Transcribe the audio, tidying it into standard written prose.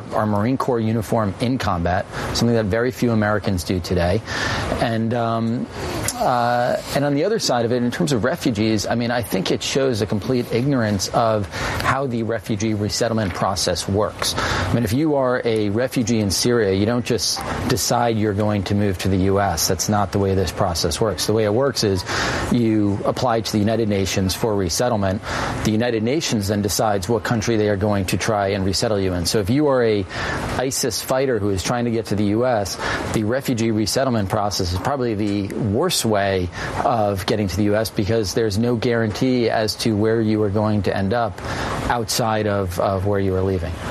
our Marine Corps uniform in combat, something that very few Americans do today. And on the other side of it, in terms of refugees, I mean, I think it shows a complete ignorance of how the refugee resettlement process works. I mean, if you are a refugee in Syria, you don't just decide you're going to move to the U.S. That's not the way this process works. The way it works is you apply to the United Nations for resettlement. The United Nations then decides what country they are going to try and resettle you in. So if you are a ISIS fighter who is trying to get to the U.S., the refugee resettlement process is probably the worst way of getting to the U.S. because there's no guarantee as to where you are going to end up outside of where you are leaving.